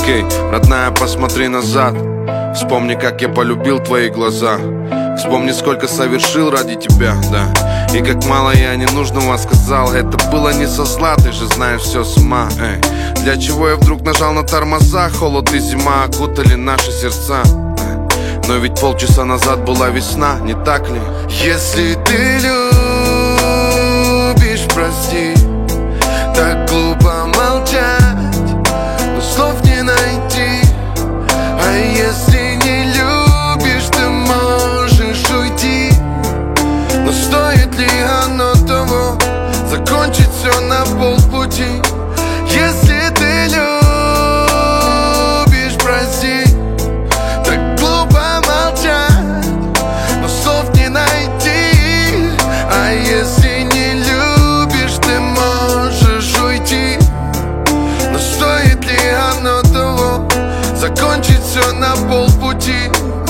Окей, родная, посмотри назад. Вспомни, как я полюбил твои глаза. Вспомни, сколько совершил ради тебя, да. И как мало я ненужного сказал. Это было не со зла, ты же знаешь все с ума, эй. Для чего я вдруг нажал на тормоза? Холод и зима окутали наши сердца, но ведь полчаса назад была весна, не так ли? Если ты любишь, прости, так глупо молчать, но слов не найти. А если не любишь, ты можешь уйти. Но стоит ли оно того, закончить все на полпути? Если ты любишь, прости, так глупо молчать, но слов не найти. А если не любишь, ты можешь уйти. Но стоит ли оно того, закончить все на полпути?